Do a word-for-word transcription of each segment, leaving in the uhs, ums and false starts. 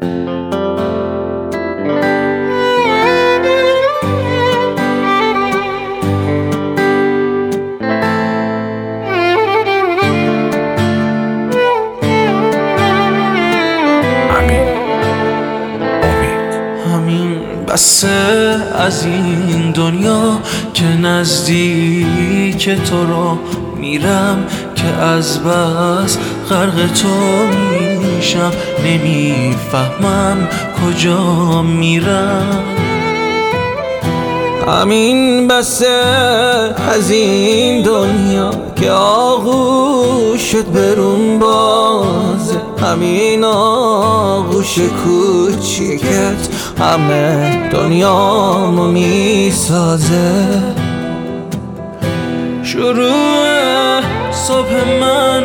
بسه از این دنیا که نزدیک تو رو میرم، که از بس غرق تو میشم، نمیفهمم کجا میرم. همین بسه از این دنیا که آغوش شد برون باز، همین آغوش کوچیکت همه دنیامو میسازه. شروع صبح من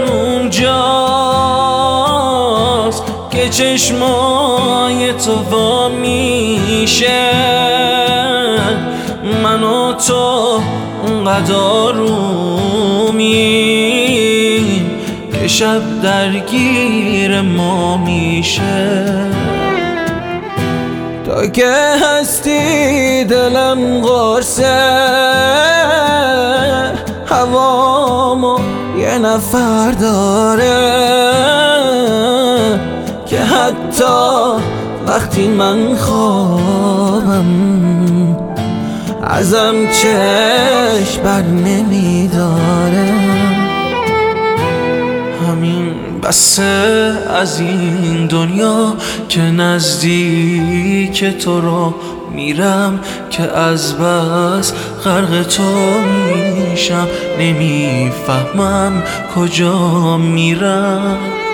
اونجاست که چشمای تو وا میشه، من و تو اونقدر آرومیم که شب درگیر ما میشه. تا که هستی دلم قرصه، هوامو یه نفر داره که حتی وقتی من خوابم ازم چشم بر نمیداره. همین بسه از این دنیا که نزدیک تو رو میرم، که از بس غرق تو میشم، نمیفهمم کجا میرم.